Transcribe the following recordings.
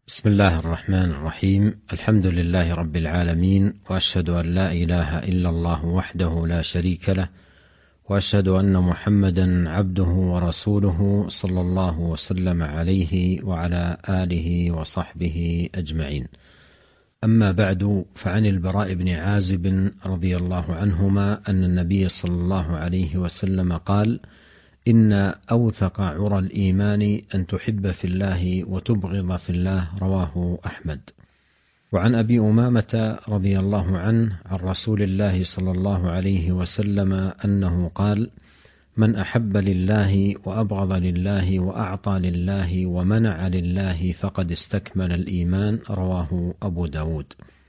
بسم الله الرحمن الرحيم. الحمد لله رب العالمين، وأشهد أن لا إله إلا الله وحده لا شريك له، وأشهد أن محمدا عبده ورسوله صلى الله وسلم عليه وعلى آله وصحبه أجمعين. أما بعد، فعن البراء بن عازب رضي الله عنهما أن النبي صلى الله عليه وسلم قال: إن أوثق عرى الإيمان أن تحب في الله وتبغض في الله. رواه أحمد. وعن أبي أمامة رضي الله عنه عن رسول الله صلى الله عليه وسلم أنه قال: من أحب لله وأبغض لله وأعطى لله ومنع لله فقد استكمل الإيمان. رواه أبو داود.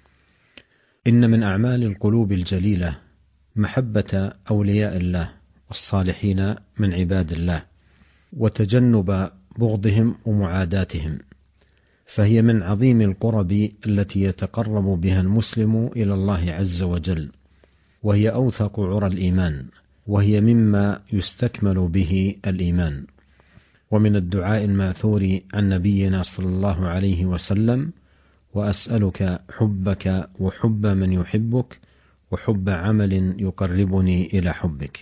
إن من أعمال القلوب الجليلة محبة أولياء الله والصالحين من عباد الله، وتجنب بغضهم ومعاداتهم، فهي من عظيم القرب التي يتقرب بها المسلم إلى الله عز وجل، وهي أوثق عرى الإيمان، وهي مما يستكمل به الإيمان. ومن الدعاء الماثور عن نبينا صلى الله عليه وسلم: وأسألك حبك وحب من يحبك وحب عمل يقربني إلى حبك.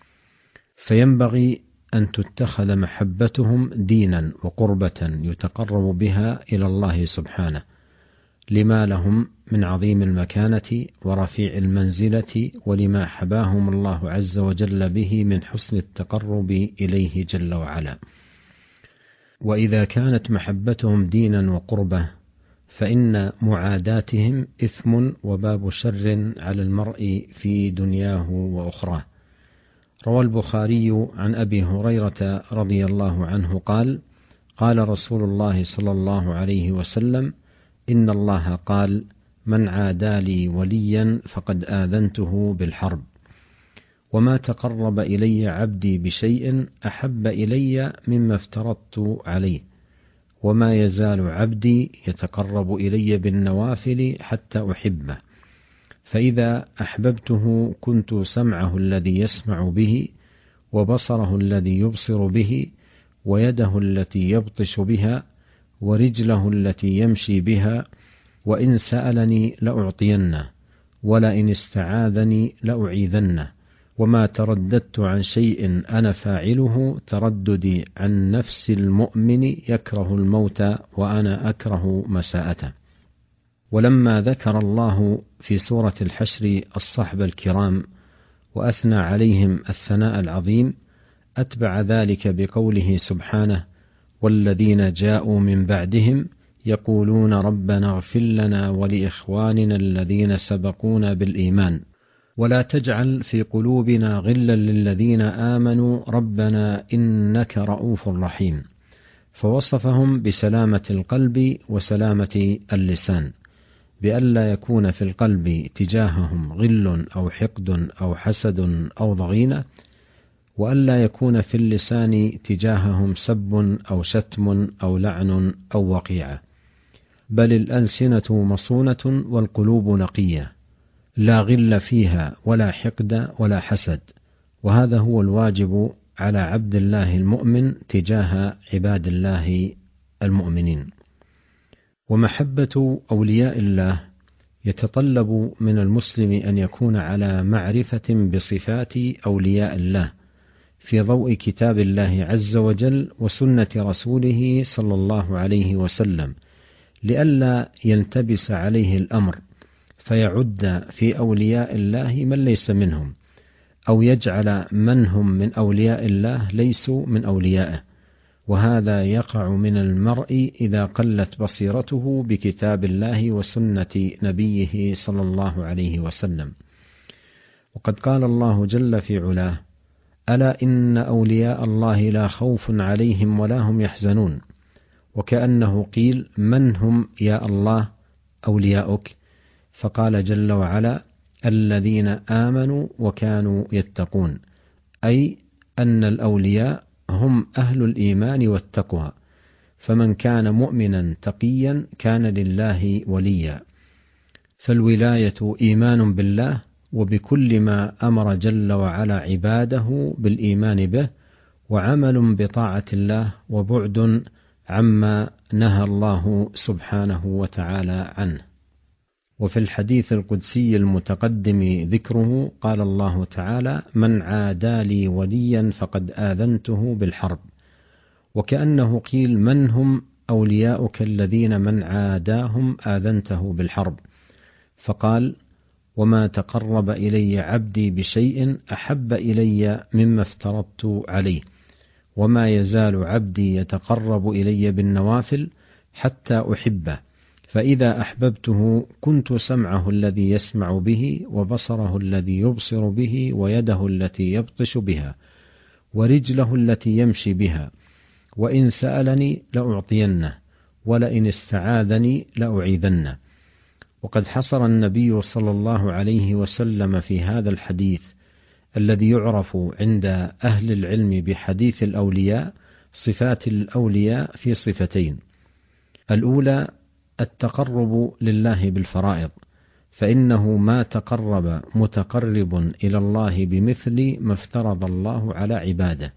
فينبغي أن تتخذ محبتهم دينا وقربة يتقرب بها إلى الله سبحانه، لما لهم من عظيم المكانة ورفيع المنزلة، ولما حباهم الله عز وجل به من حسن التقرب إليه جل وعلا. وإذا كانت محبتهم دينا وقربة، فإن معاداتهم إثم وباب شر على المرء في دنياه وأخراه. روى البخاري عن أبي هريرة رضي الله عنه قال: قال رسول الله صلى الله عليه وسلم: إن الله قال: من عادى لي وليا فقد آذنته بالحرب، وما تقرب إلي عبدي بشيء أحب إلي مما افترضت عليه، وما يزال عبدي يتقرب إلي بالنوافل حتى أحبه، فإذا أحببته كنت سمعه الذي يسمع به، وبصره الذي يبصر به، ويده التي يبطش بها، ورجله التي يمشي بها، وإن سألني لأعطينه، ولئن استعاذني لأعيذنه، وما ترددت عن شيء أنا فاعله ترددي عن نفس المؤمن يكره الموت وأنا أكره مساءته. ولما ذكر الله في سورة الحشر الصحب الكرام وأثنى عليهم الثناء العظيم، أتبع ذلك بقوله سبحانه: والذين جاءوا من بعدهم يقولون ربنا اغفر لنا ولإخواننا الذين سبقونا بالإيمان ولا تجعل في قلوبنا غلا للذين آمنوا ربنا إنك رؤوف رحيم. فوصفهم بسلامة القلب وسلامة اللسان، بألا يكون في القلب تجاههم غل أو حقد أو حسد أو ضغينة، وألا يكون في اللسان تجاههم سب أو شتم أو لعن أو وقيعة، بل الألسنة مصونة والقلوب نقية، لا غل فيها ولا حقد ولا حسد. وهذا هو الواجب على عبد الله المؤمن تجاه عباد الله المؤمنين. ومحبة أولياء الله يتطلب من المسلم أن يكون على معرفة بصفات أولياء الله في ضوء كتاب الله عز وجل وسنة رسوله صلى الله عليه وسلم، لئلا يلتبس عليه الأمر فيعد في أولياء الله من ليس منهم، أو يجعل من هم من أولياء الله ليسوا من أوليائه، وهذا يقع من المرء إذا قلت بصيرته بكتاب الله وسنة نبيه صلى الله عليه وسلم. وقد قال الله جل في علاه: ألا إن أولياء الله لا خوف عليهم ولا هم يحزنون، وكأنه قيل: من هم يا الله أولياؤك؟ فقال جل وعلا: الذين آمنوا وكانوا يتقون، أي أن الأولياء هم أهل الإيمان والتقوى، فمن كان مؤمنا تقيا كان لله وليا. فالولاية إيمان بالله وبكل ما أمر جل وعلا عباده بالإيمان به، وعمل بطاعة الله، وبعد عما نهى الله سبحانه وتعالى عنه. وفي الحديث القدسي المتقدم ذكره قال الله تعالى: من عادى لي وليا فقد آذنته بالحرب. وكأنه قيل: من هم أولياؤك الذين من عاداهم آذنته بالحرب؟ فقال: وما تقرب إلي عبدي بشيء أحب إلي مما افترضت عليه، وما يزال عبدي يتقرب إلي بالنوافل حتى أحبه، فإذا أحببته كنت سمعه الذي يسمع به، وبصره الذي يبصر به، ويده التي يبطش بها، ورجله التي يمشي بها، وإن سألني لأعطينه، ولئن استعاذني لأعيذنه. وقد حصر النبي صلى الله عليه وسلم في هذا الحديث الذي يعرف عند أهل العلم بحديث الأولياء صفات الأولياء في صفتين: الأولى التقرب لله بالفرائض، فإنه ما تقرب متقرب إلى الله بمثل ما افترض الله على عباده.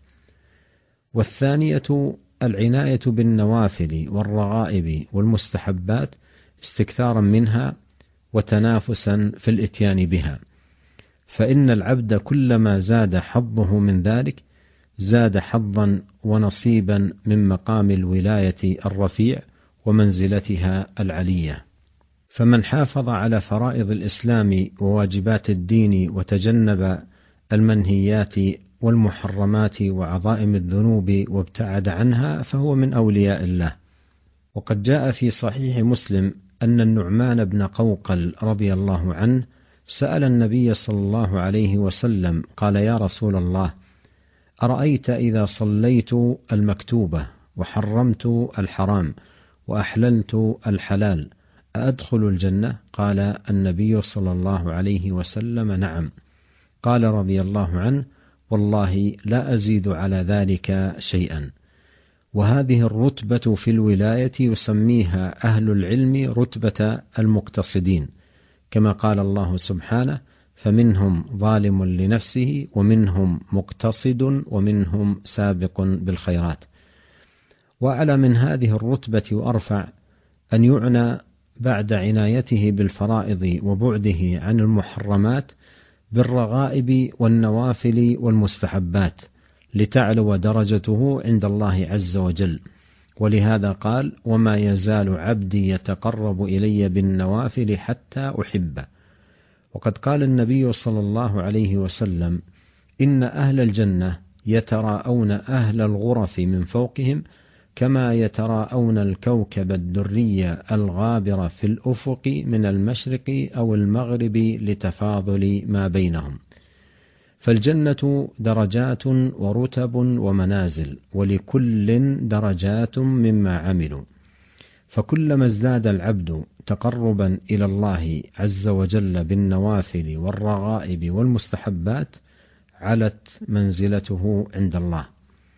والثانية العناية بالنوافل والرغائب والمستحبات استكثارا منها وتنافسا في الإتيان بها، فإن العبد كلما زاد حظه من ذلك زاد حظا ونصيبا من مقام الولاية الرفيع ومنزلتها العلية. فمن حافظ على فرائض الإسلام وواجبات الدين وتجنب المنهيات والمحرمات وعظائم الذنوب وابتعد عنها فهو من أولياء الله. وقد جاء في صحيح مسلم أن النعمان بن قوقل رضي الله عنه سأل النبي صلى الله عليه وسلم قال: يا رسول الله، أرأيت إذا صليت المكتوبة وحرمت الحرام وأحللت الحلال أأدخل الجنة؟ قال النبي صلى الله عليه وسلم: نعم. قال رضي الله عنه: والله لا أزيد على ذلك شيئا. وهذه الرتبة في الولاية يسميها أهل العلم رتبة المقتصدين، كما قال الله سبحانه: فمنهم ظالم لنفسه ومنهم مقتصد ومنهم سابق بالخيرات. وأعلى من هذه الرتبة وأرفع أن يعنى بعد عنايته بالفرائض وبعده عن المحرمات بالرغائب والنوافل والمستحبات لتعلو درجته عند الله عز وجل. ولهذا قال: وما يزال عبدي يتقرب إلي بالنوافل حتى أحبه. وقد قال النبي صلى الله عليه وسلم: إن أهل الجنة يتراءون أهل الغرف من فوقهم كما يتراءون الكوكب الدري الغابر في الأفق من المشرق أو المغرب لتفاضل ما بينهم. فالجنة درجات ورتب ومنازل، ولكل درجات مما عملوا. فكلما ازداد العبد تقربا إلى الله عز وجل بالنوافل والرغائب والمستحبات علت منزلته عند الله.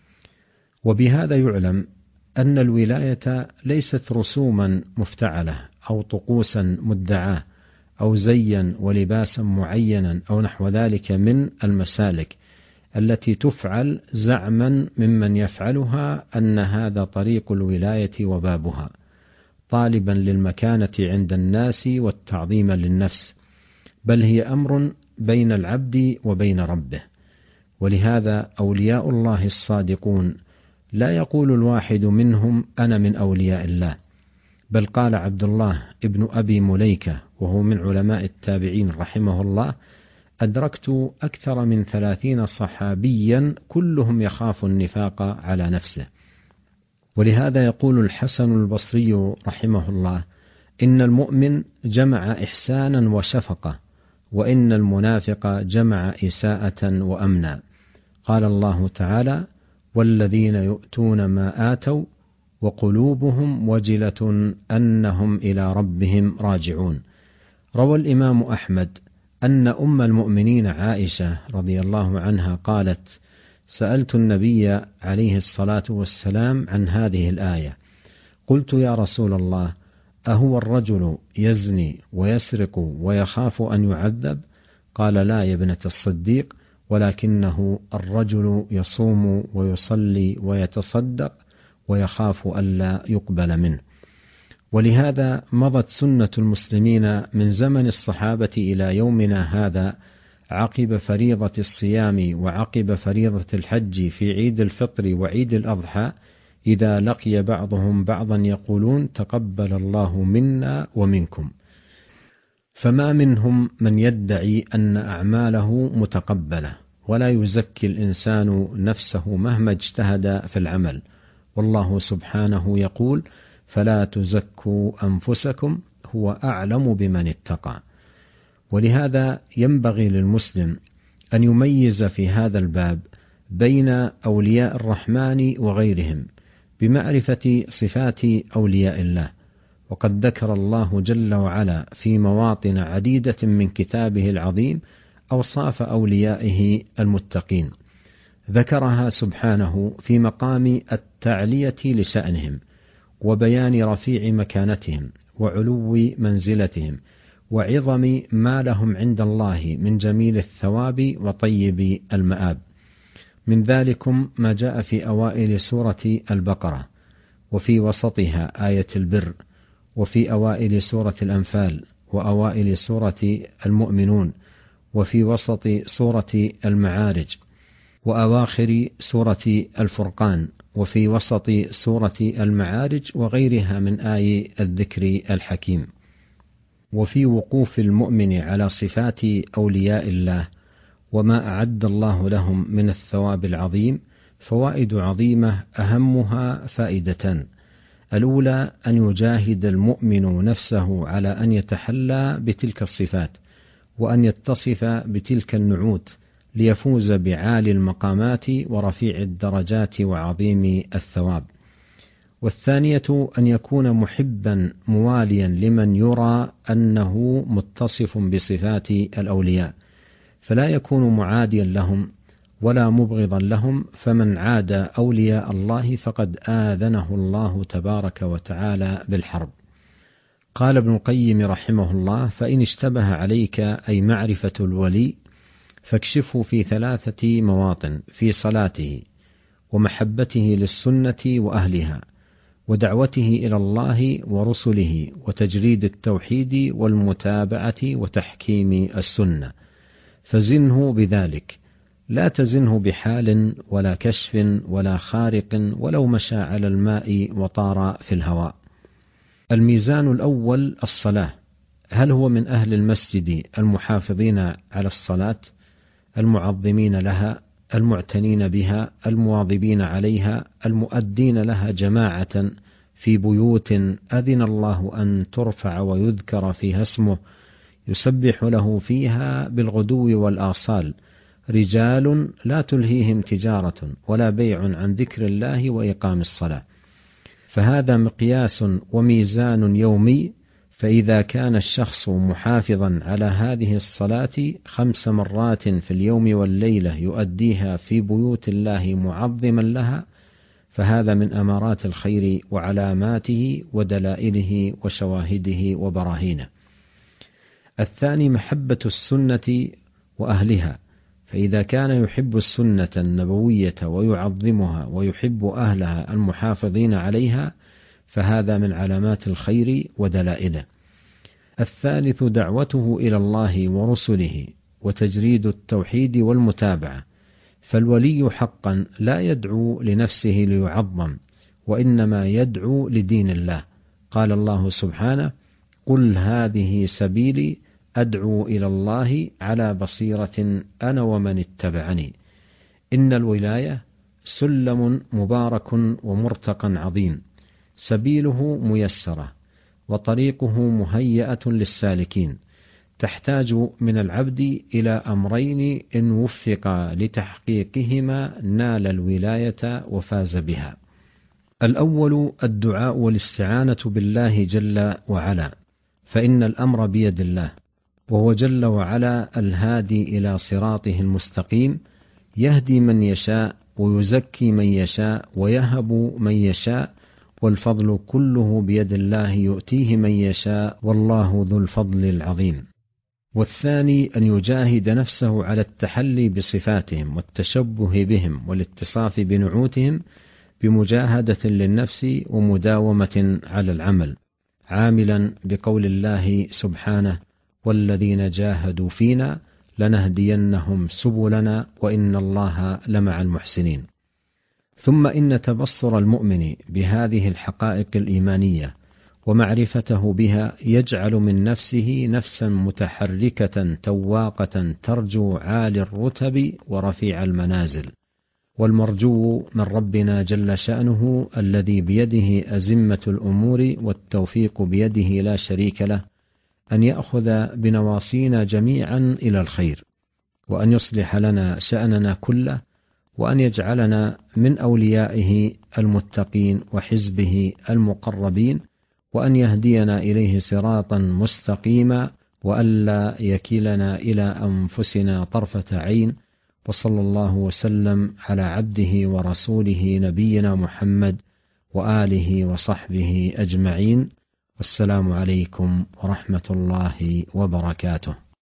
وبهذا يعلم أن الولاية ليست رسوما مفتعلة أو طقوسا مدعاة أو زيا ولباسا معينا أو نحو ذلك من المسالك التي تفعل زعما ممن يفعلها أن هذا طريق الولاية وبابها، طالبا للمكانة عند الناس والتعظيم للنفس، بل هي أمر بين العبد وبين ربه. ولهذا أولياء الله الصادقون لا يقول الواحد منهم أنا من أولياء الله، بل قال عبد الله ابن أبي مليكة وهو من علماء التابعين رحمه الله: أدركت أكثر من 30 صحابيا كلهم يخاف النفاق على نفسه. ولهذا يقول الحسن البصري رحمه الله: إن المؤمن جمع إحسانا وشفقة، وإن المنافق جمع إساءة وأمنا. قال الله تعالى: والذين يؤتون ما آتوا وقلوبهم وجلة أنهم إلى ربهم راجعون. روى الإمام أحمد أن أم المؤمنين عائشة رضي الله عنها قالت: سألت النبي عليه الصلاة والسلام عن هذه الآية، قلت: يا رسول الله، أهو الرجل يزني ويسرق ويخاف أن يعذب؟ قال: لا يا ابنة الصديق، ولكنه الرجل يصوم ويصلي ويتصدق ويخاف ألا يقبل منه. ولهذا مضت سنة المسلمين من زمن الصحابة إلى يومنا هذا عقب فريضة الصيام وعقب فريضة الحج في عيد الفطر وعيد الأضحى، إذا لقي بعضهم بعضا يقولون تقبل الله منا ومنكم. فما منهم من يدعي أن أعماله متقبلة، ولا يزكي الإنسان نفسه مهما اجتهد في العمل، والله سبحانه يقول فلا تزكوا أنفسكم هو أعلم بمن اتقى. ولهذا ينبغي للمسلم أن يميز في هذا الباب بين أولياء الرحمن وغيرهم بمعرفة صفات أولياء الله. وقد ذكر الله جل وعلا في مواطن عديدة من كتابه العظيم أوصاف أوليائه المتقين، ذكرها سبحانه في مقام التعلية لشأنهم وبيان رفيع مكانتهم وعلو منزلتهم وعظم ما لهم عند الله من جميل الثواب وطيب المآب. من ذلكم ما جاء في أوائل سورة البقرة، وفي وسطها آية البر، وفي أوائل سورة الأنفال، وأوائل سورة المؤمنون، وفي وسط سورة المعارج، وأواخر سورة الفرقان، وفي وسط سورة المعارج، وغيرها من آي الذكر الحكيم. وفي وقوف المؤمن على صفات أولياء الله وما أعد الله لهم من الثواب العظيم فوائد عظيمة، أهمها فائدتان: الأولى أن يجاهد المؤمن نفسه على أن يتحلى بتلك الصفات وأن يتصف بتلك النعوت ليفوز بعالي المقامات ورفيع الدرجات وعظيم الثواب. والثانية أن يكون محبا مواليا لمن يرى أنه متصف بصفات الأولياء، فلا يكون معاديا لهم ولا مبغضا لهم، فمن عاد أولياء الله فقد آذنه الله تبارك وتعالى بالحرب. قال ابن القيم رحمه الله: فإن اشتبه عليك أي معرفة الولي فاكشفه في 3 مواطن: في صلاته، ومحبته للسنة وأهلها، ودعوته إلى الله ورسله، وتجريد التوحيد والمتابعة وتحكيم السنة، فزنه بذلك، لا تزنه بحال ولا كشف ولا خارق ولو مشى على الماء وطار في الهواء. الميزان الأول الصلاة: هل هو من أهل المسجد المحافظين على الصلاة المعظمين لها المعتنين بها المواظبين عليها المؤدين لها جماعة في بيوت أذن الله أن ترفع ويذكر فيها اسمه يسبح له فيها بالغدو والآصال رجال لا تلهيهم تجارة ولا بيع عن ذكر الله وإقام الصلاة؟ فهذا مقياس وميزان يومي. فإذا كان الشخص محافظا على هذه الصلاة 5 مرات في اليوم والليلة يؤديها في بيوت الله معظما لها، فهذا من أمارات الخير وعلاماته ودلائله وشواهده وبراهينه. الثاني محبة السنة وأهلها: فإذا كان يحب السنة النبوية ويعظمها ويحب أهلها المحافظين عليها، فهذا من علامات الخير ودلائله. الثالث دعوته إلى الله ورسله وتجريد التوحيد والمتابعة، فالولي حقا لا يدعو لنفسه ليعظم، وإنما يدعو لدين الله. قال الله سبحانه: قل هذه سبيلي أدعو إلى الله على بصيرة أنا ومن اتبعني. إن الولاية سلم مبارك ومرتقى عظيم، سبيله ميسرة وطريقه مهيئة للسالكين، تحتاج من العبد إلى أمرين إن وفق لتحقيقهما نال الولاية وفاز بها. الأول الدعاء والاستعانة بالله جل وعلا، فإن الأمر بيد الله، وهو جل وعلا الهادي إلى صراطه المستقيم، يهدي من يشاء ويزكي من يشاء ويهب من يشاء، والفضل كله بيد الله يؤتيه من يشاء، والله ذو الفضل العظيم. والثاني أن يجاهد نفسه على التحلي بصفاتهم والتشبه بهم والاتصاف بنعوتهم، بمجاهدة للنفس ومداومة على العمل، عاملا بقول الله سبحانه: والذين جاهدوا فينا لنهدينهم سبلنا وإن الله لمع المحسنين. ثم إن تبصر المؤمن بهذه الحقائق الإيمانية ومعرفته بها يجعل من نفسه نفسا متحركة تواقة ترجو عالي الرتب ورفيع المنازل، والمرجو من ربنا جل شأنه الذي بيده أزمة الأمور والتوفيق بيده لا شريك له، أن يأخذ بنواصينا جميعا إلى الخير، وأن يصلح لنا شأننا كله، وأن يجعلنا من أوليائه المتقين وحزبه المقربين، وأن يهدينا إليه صراطا مستقيما، وألا يكلنا إلى أنفسنا طرفة عين. وصلى الله وسلم على عبده ورسوله نبينا محمد وآله وصحبه أجمعين. والسلام عليكم ورحمة الله وبركاته.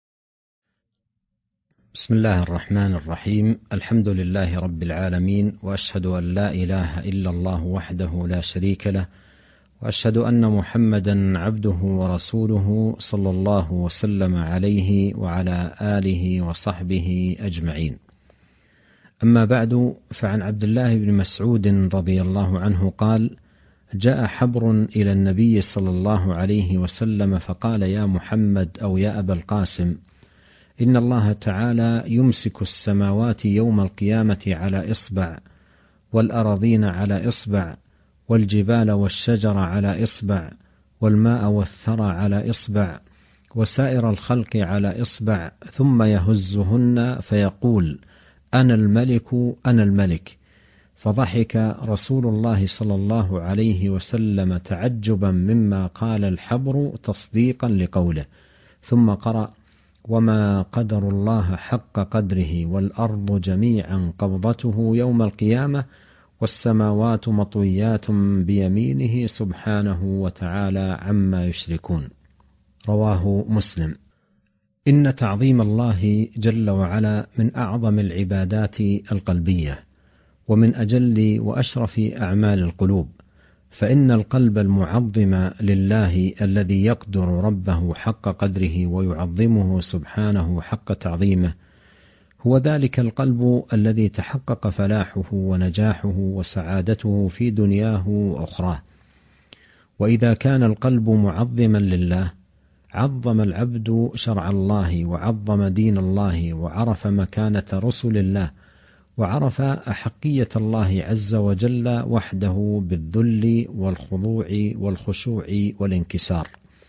بسم الله الرحمن الرحيم. الحمد لله رب العالمين، وأشهد أن لا إله إلا الله وحده لا شريك له، وأشهد أن محمدا عبده ورسوله صلى الله وسلم عليه وعلى آله وصحبه أجمعين. أما بعد، فعن عبد الله بن مسعود رضي الله عنه قال: جاء حبر إلى النبي صلى الله عليه وسلم فقال: يا محمد أو يا أبا القاسم، إن الله تعالى يمسك السماوات يوم القيامة على إصبع، والأراضين على إصبع، والجبال والشجر على إصبع، والماء والثرى على إصبع، وسائر الخلق على إصبع، ثم يهزهن فيقول: أنا الملك أنا الملك. فضحك رسول الله صلى الله عليه وسلم تعجبا مما قال الحبر تصديقا لقوله، ثم قرأ: وما قدر الله حق قدره، والأرض جميعا قبضته يوم القيامة، والسماوات مطويات بيمينه سبحانه وتعالى عما يشركون. رواه مسلم. إن تعظيم الله جل وعلا من أعظم العبادات القلبية، ومن أجل وأشرف أعمال القلوب، فإن القلب المعظم لله الذي يقدر ربه حق قدره ويعظمه سبحانه حق تعظيمه هو ذلك القلب الذي تحقق فلاحه ونجاحه وسعادته في دنياه وأخراه. وإذا كان القلب معظما لله عظم العبد شرع الله، وعظم دين الله، وعرف مكانة رسل الله، وعرف أحقية الله عز وجل وحده بالذل والخضوع والخشوع والانكسار.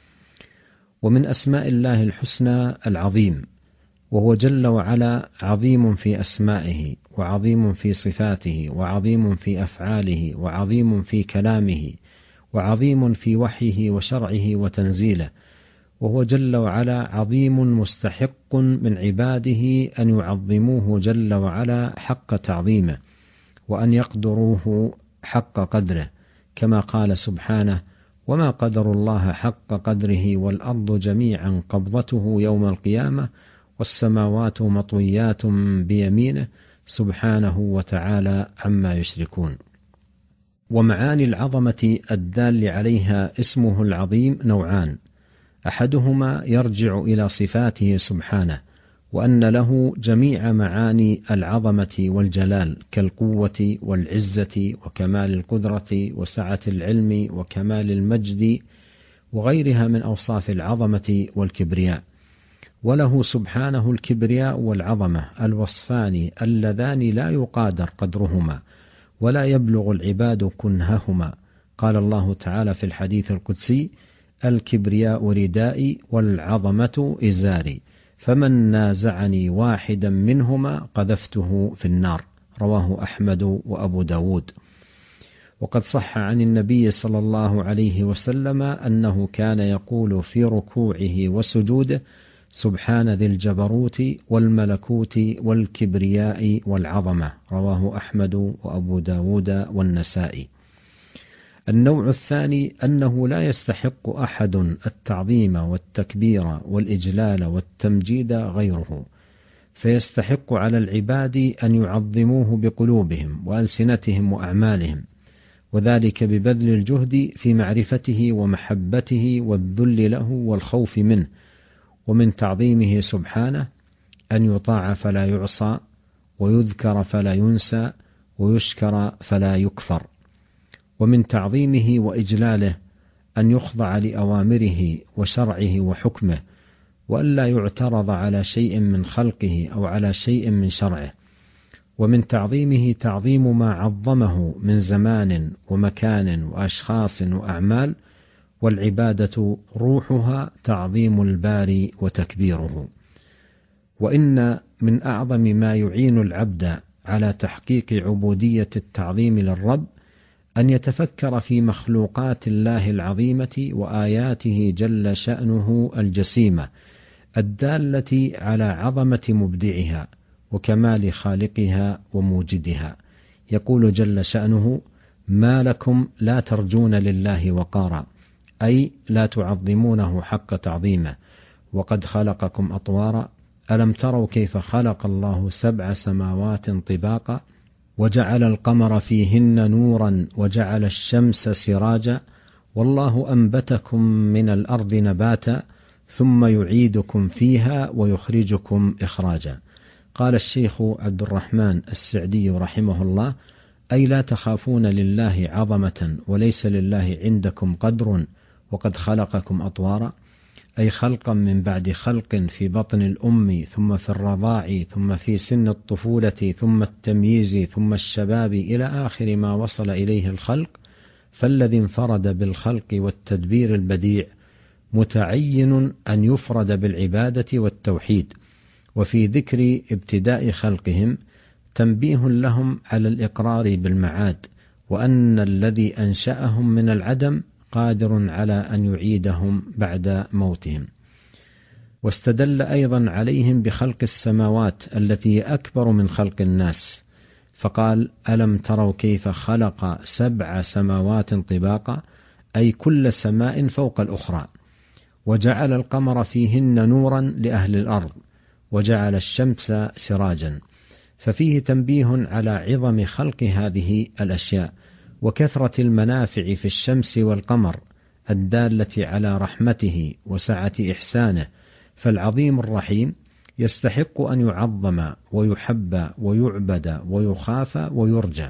ومن أسماء الله الحسنى العظيم، وهو جل وعلا عظيم في أسمائه، وعظيم في صفاته، وعظيم في أفعاله، وعظيم في كلامه، وعظيم في وحيه وشرعه وتنزيله، وهو جل وعلا عظيم مستحق من عباده أن يعظموه جل وعلا حق تعظيمه، وأن يقدروه حق قدره، كما قال سبحانه: وما قدر الله حق قدره، والأرض جميعا قبضته يوم القيامة، والسماوات مطويات بيمينه سبحانه وتعالى عما يشركون. ومعاني العظمة الدال عليها اسمه العظيم نوعان: أحدهما يرجع إلى صفاته سبحانه، وأن له جميع معاني العظمة والجلال، كالقوة والعزة وكمال القدرة وسعة العلم وكمال المجد وغيرها من أوصاف العظمة والكبرياء. وله سبحانه الكبرياء والعظمة الوصفان اللذان لا يقادر قدرهما ولا يبلغ العباد كنههما. قال الله تعالى في الحديث القدسي: الكبرياء ردائي والعظمة إزاري، فمن نازعني واحدا منهما قذفته في النار. رواه أحمد وأبو داود. وقد صح عن النبي صلى الله عليه وسلم أنه كان يقول في ركوعه وسجوده: سبحان ذي الجبروت والملكوت والكبرياء والعظمة. رواه أحمد وأبو داود والنسائي. النوع الثاني أنه لا يستحق أحد التعظيم والتكبير والإجلال والتمجيد غيره، فيستحق على العباد أن يعظموه بقلوبهم وألسنتهم وأعمالهم، وذلك ببذل الجهد في معرفته ومحبته والذل له والخوف منه. ومن تعظيمه سبحانه أن يطاع فلا يعصى، ويذكر فلا ينسى، ويشكر فلا يكفر. ومن تعظيمه وإجلاله أن يخضع لأوامره وشرعه وحكمه، وألا يعترض على شيء من خلقه أو على شيء من شرعه. ومن تعظيمه تعظيم ما عظمه من زمان ومكان وأشخاص وأعمال، والعبادة روحها تعظيم الباري وتكبيره. وإن من أعظم ما يعين العبد على تحقيق عبودية التعظيم للرب أن يتفكر في مخلوقات الله العظيمة وآياته جل شأنه الجسيمة الدالة على عظمة مبدعها وكمال خالقها وموجدها. يقول جل شأنه: ما لكم لا ترجون لله وقارا، أي لا تعظمونه حق تعظيمه، وقد خلقكم أطوارا، ألم تروا كيف خلق الله 7 سماوات طباقا، وجعل القمر فيهن نورا، وجعل الشمس سراجا، والله أنبتكم من الأرض نباتا، ثم يعيدكم فيها ويخرجكم إخراجا. قال الشيخ عبد الرحمن السعدي رحمه الله: أي لا تخافون لله عظمة، وليس لله عندكم قدر، وقد خلقكم أطوارا، أي خلقا من بعد خلق في بطن الأم، ثم في الرضاع، ثم في سن الطفولة، ثم التمييز، ثم الشباب، إلى آخر ما وصل إليه الخلق. فالذي انفرد بالخلق والتدبير البديع متعين أن يفرد بالعبادة والتوحيد. وفي ذكر ابتداء خلقهم تنبيه لهم على الإقرار بالمعاد، وأن الذي أنشأهم من العدم قادر على أن يعيدهم بعد موتهم. واستدل أيضا عليهم بخلق السماوات التي أكبر من خلق الناس، فقال: ألم تروا كيف خلق 7 سماوات طباقا، أي كل سماء فوق الأخرى، وجعل القمر فيهن نورا لأهل الأرض، وجعل الشمس سراجا. ففيه تنبيه على عظم خلق هذه الأشياء وكثرة المنافع في الشمس والقمر الدالة على رحمته وسعة إحسانه. فالعظيم الرحيم يستحق أن يعظم ويحب ويعبد ويخاف ويرجى.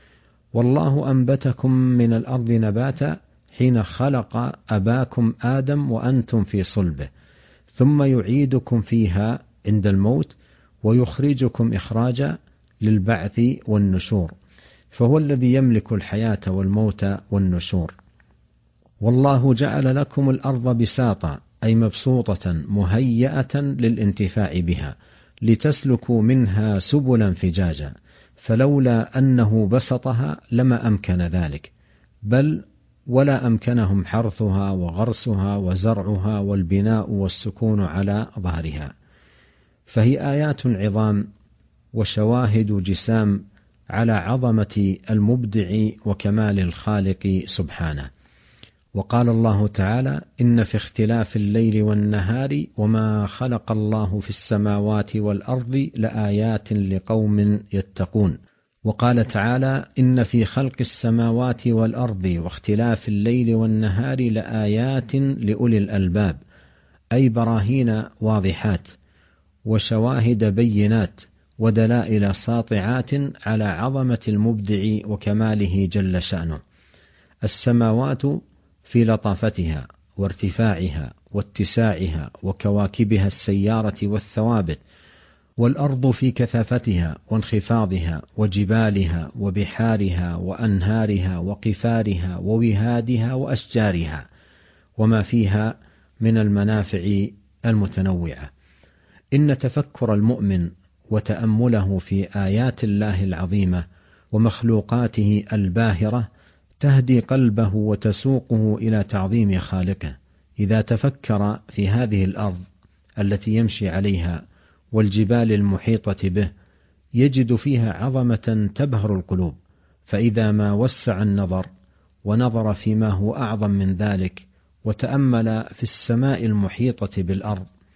والله أنبتكم من الأرض نباتا، حين خلق أباكم آدم وأنتم في صلبه، ثم يعيدكم فيها عند الموت، ويخرجكم إخراجا للبعث والنشور، فهو الذي يملك الحياة والموت والنشور. والله جعل لكم الأرض بساطا، أي مبسوطة مهيئة للانتفاع بها، لتسلكوا منها سبلا فجاجا، فلولا أنه بسطها لما أمكن ذلك، بل ولا أمكنهم حرثها وغرسها وزرعها والبناء والسكون على ظهرها. فهي آيات عظام وشواهد جسام على عظمة المبدع وكمال الخالق سبحانه. وقال الله تعالى: إن في اختلاف الليل والنهار وما خلق الله في السماوات والأرض لآيات لقوم يتقون. وقال تعالى: إن في خلق السماوات والأرض واختلاف الليل والنهار لآيات لأولي الألباب، أي براهين واضحات وشواهد بينات ودلائل ساطعات على عظمة المبدع وكماله جل شأنه. السماوات في لطافتها وارتفاعها واتساعها وكواكبها السيارة والثوابت، والأرض في كثافتها وانخفاضها وجبالها وبحارها وأنهارها وقفارها ووهادها وأشجارها، وما فيها من المنافع المتنوعة. إن تفكر المؤمن وتأمله في آيات الله العظيمة ومخلوقاته الباهرة تهدي قلبه وتسوقه إلى تعظيم خالقه. إذا تفكر في هذه الأرض التي يمشي عليها والجبال المحيطة به يجد فيها عظمة تبهر القلوب، فإذا ما وسع النظر ونظر فيما هو أعظم من ذلك وتأمل في السماء المحيطة بالأرض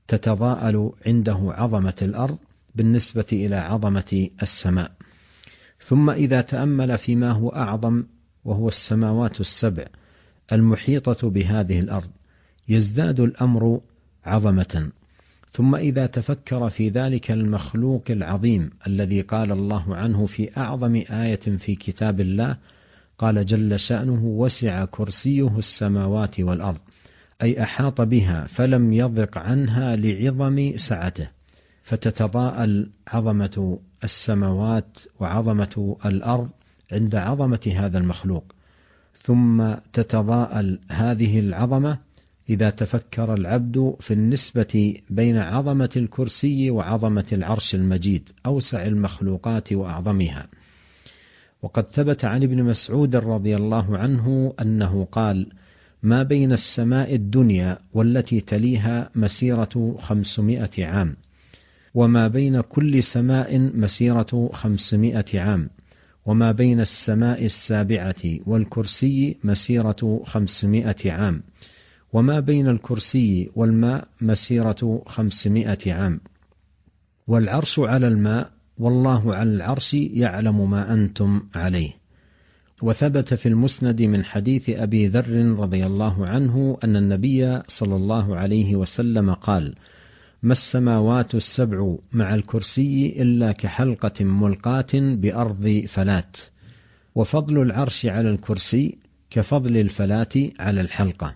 تتضاءل عنده عظمة الأرض بالنسبة إلى عظمة السماء. ثم إذا تأمل فيما هو أعظم وهو السماوات السبع المحيطة بهذه الأرض يزداد الأمر عظمة. ثم إذا تفكر في ذلك المخلوق العظيم الذي قال الله عنه في أعظم آية في كتاب الله، قال جل شأنه: وسع كرسيه السماوات والأرض، أي أحاط بها فلم يضق عنها لعظم سعته، فتتضاءل عظمة السماوات وعظمة الأرض عند عظمة هذا المخلوق. ثم تتضاءل هذه العظمة إذا تفكر العبد في النسبة بين عظمة الكرسي وعظمة العرش المجيد، أوسع المخلوقات وأعظمها. وقد ثبت عن ابن مسعود رضي الله عنه أنه قال: ما بين السماء الدنيا والتي تليها مسيرة 500 عام، وما بين كل سماء مسيرة 500 عام، وما بين السماء السابعة والكرسي مسيرة 500 عام، وما بين الكرسي والماء مسيرة 500 عام، والعرش على الماء، والله على العرش يعلم ما أنتم عليه. وثبت في المسند من حديث أبي ذر رضي الله عنه أن النبي صلى الله عليه وسلم قال: ما السماوات السبع مع الكرسي إلا كحلقة ملقاة بأرض فلات، وفضل العرش على الكرسي كفضل الفلاة على الحلقة.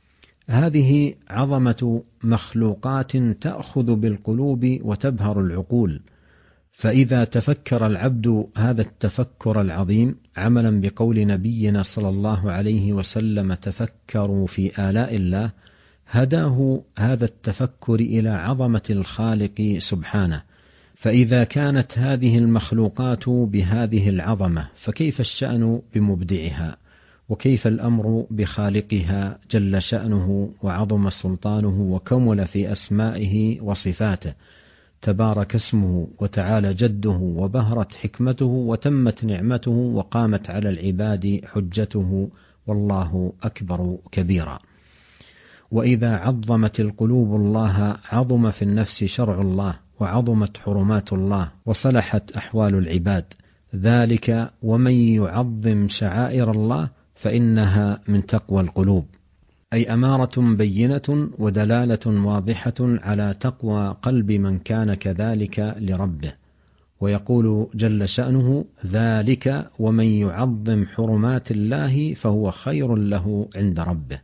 هذه عظمة مخلوقات تأخذ بالقلوب وتبهر العقول. فإذا تفكر العبد هذا التفكر العظيم عملا بقول نبينا صلى الله عليه وسلم: تفكروا في آلاء الله، هداه هذا التفكر إلى عظمة الخالق سبحانه. فإذا كانت هذه المخلوقات بهذه العظمة، فكيف الشأن بمبدعها؟ وكيف الأمر بخالقها جل شأنه وعظم سلطانه وكمل في أسمائه وصفاته، تبارك اسمه وتعالى جده وبهرت حكمته وتمت نعمته وقامت على العباد حجته، والله أكبر كبيرا. وإذا عظمت القلوب الله عظم في النفس شرع الله، وعظمت حرمات الله، وصلحت أحوال العباد. ذلك ومن يعظم شعائر الله فإنها من تقوى القلوب، أي أمارة بينة ودلالة واضحة على تقوى قلب من كان كذلك لربه. ويقول جل شأنه: ذلك ومن يعظم حرمات الله فهو خير له عند ربه.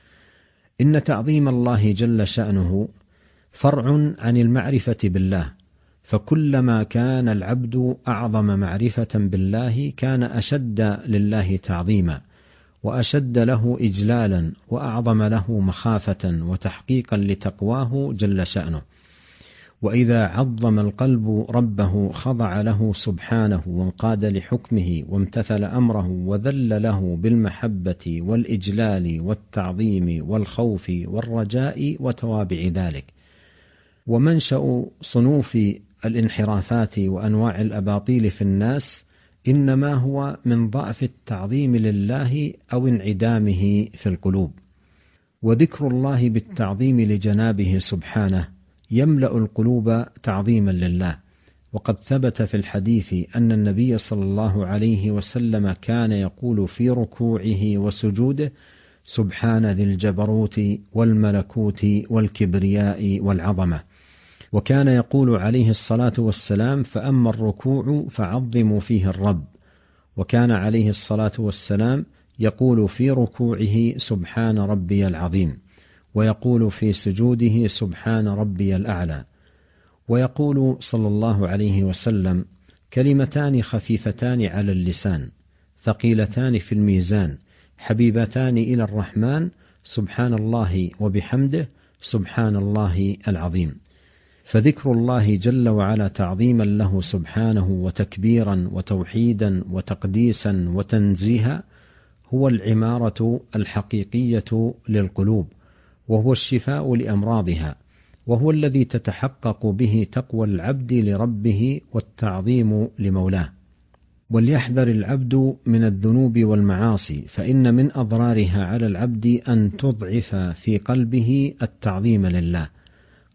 إن تعظيم الله جل شأنه فرع عن المعرفة بالله، فكلما كان العبد أعظم معرفة بالله كان أشد لله تعظيما، وأشد له إجلالا، وأعظم له مخافة وتحقيقا لتقواه جل شأنه. وإذا عظم القلب ربه خضع له سبحانه وانقاد لحكمه وامتثل أمره وذل له بالمحبة والإجلال والتعظيم والخوف والرجاء وتوابع ذلك. ومنشأ صنوف الانحرافات وأنواع الأباطيل في الناس إنما هو من ضعف التعظيم لله أو انعدامه في القلوب. وذكر الله بالتعظيم لجنابه سبحانه يملأ القلوب تعظيما لله. وقد ثبت في الحديث أن النبي صلى الله عليه وسلم كان يقول في ركوعه وسجوده: سبحان ذي الجبروت والملكوت والكبرياء والعظمة. وكان يقول عليه الصلاة والسلام: فأما الركوع فعظموا فيه الرب. وكان عليه الصلاة والسلام يقول في ركوعه: سبحان ربي العظيم، ويقول في سجوده: سبحان ربي الأعلى. ويقول صلى الله عليه وسلم: كلمتان خفيفتان على اللسان ثقيلتان في الميزان حبيبتان إلى الرحمن، سبحان الله وبحمده، سبحان الله العظيم. فذكر الله جل وعلا تعظيما له سبحانه وتكبيرا وتوحيدا وتقديسا وتنزيها هو العمارة الحقيقية للقلوب، وهو الشفاء لأمراضها، وهو الذي تتحقق به تقوى العبد لربه والتعظيم لمولاه. وليحذر العبد من الذنوب والمعاصي، فإن من أضرارها على العبد أن تضعف في قلبه التعظيم لله.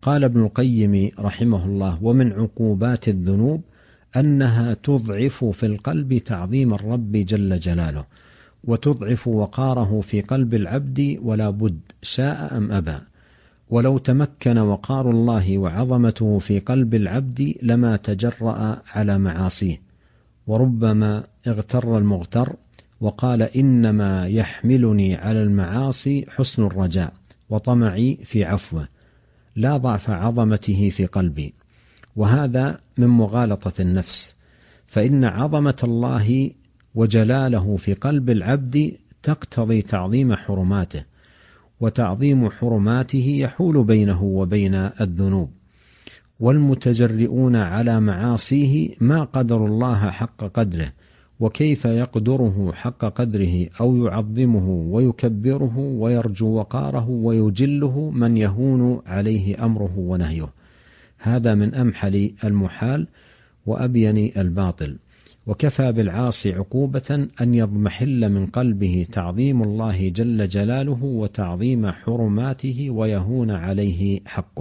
قال ابن القيم رحمه الله: ومن عقوبات الذنوب أنها تضعف في القلب تعظيم الرب جل جلاله، وتضعف وقاره في قلب العبد ولا بد شاء أم أبى. ولو تمكن وقار الله وعظمته في قلب العبد لما تجرأ على معاصيه. وربما اغتر المغتر وقال: إنما يحملني على المعاصي حسن الرجاء وطمعي في عفوه، لا ضعف عظمته في قلبي. وهذا من مغالطة النفس، فإن عظمة الله وجلاله في قلب العبد تقتضي تعظيم حرماته، وتعظيم حرماته يحول بينه وبين الذنوب. والمتجرئون على معاصيه ما قدروا الله حق قدره، وكيف يقدره حق قدره أو يعظمه ويكبره ويرجو وقاره ويجله من يهون عليه أمره ونهيه. هذا من أمحل المحال وأبين الباطل. وكفى بالعاصي عقوبة أن يضمحل من قلبه تعظيم الله جل جلاله وتعظيم حرماته ويهون عليه حقه.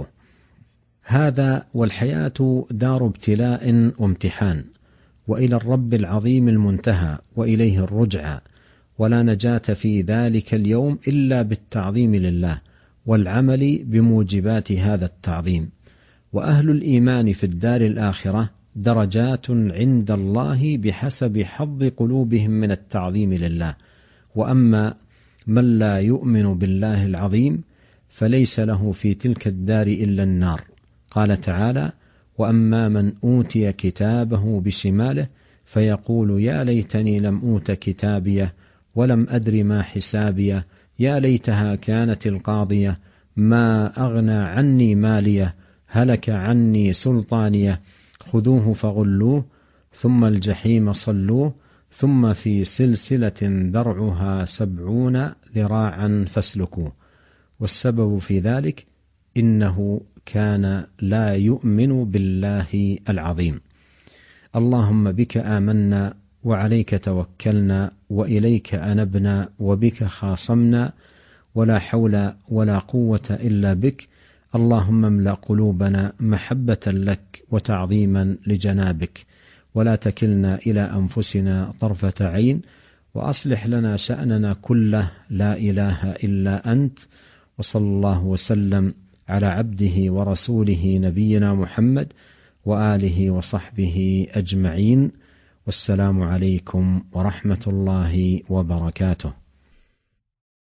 هذا والحياة دار ابتلاء وامتحان، وإلى الرب العظيم المنتهى، وإليه الرجعى، ولا نجاة في ذلك اليوم إلا بالتعظيم لله والعمل بموجبات هذا التعظيم. وأهل الإيمان في الدار الآخرة درجات عند الله بحسب حظ قلوبهم من التعظيم لله. وأما من لا يؤمن بالله العظيم فليس له في تلك الدار إلا النار. قال تعالى: وأما من أوتي كتابه بشماله فيقول يا ليتني لم أوت كتابيه ولم أدر ما حسابيه، يا ليتها كانت القاضية ما أغنى عني ماليه، هلك عني سلطانيه، خذوه فغلوه ثم الجحيم صلوه ثم في سلسلة ذرعها 70 ذراعا فاسلكوه. والسبب في ذلك إنه كان لا يؤمن بالله العظيم. اللهم بك آمنا وعليك توكلنا وإليك أنبنا وبك خاصمنا، ولا حول ولا قوة إلا بك. اللهم املأ قلوبنا محبة لك وتعظيما لجنابك، ولا تكلنا إلى أنفسنا طرفة عين، وأصلح لنا شأننا كله، لا إله إلا أنت. وصلى الله وسلم على عبده ورسوله نبينا محمد وآله وصحبه أجمعين. والسلام عليكم ورحمة الله وبركاته.